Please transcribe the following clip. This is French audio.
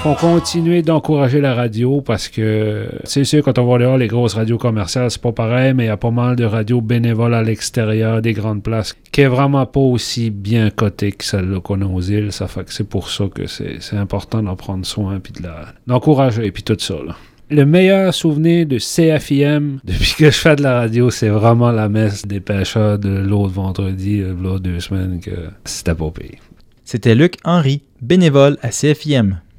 Faut continuer d'encourager la radio parce que c'est sûr quand on va dehors les grosses radios commerciales c'est pas pareil, mais il y a pas mal de radios bénévoles à l'extérieur des grandes places qui est vraiment pas aussi bien cotée que celle qu'on a aux îles. Ça fait que c'est pour ça que c'est important d'en prendre soin puis d'encourager puis tout ça là. Le meilleur souvenir de CFIM depuis que je fais de la radio, c'est vraiment la messe des pêcheurs de l'autre vendredi, là 2 semaines, que c'était pas pire. C'était Luc Henry, bénévole à CFIM.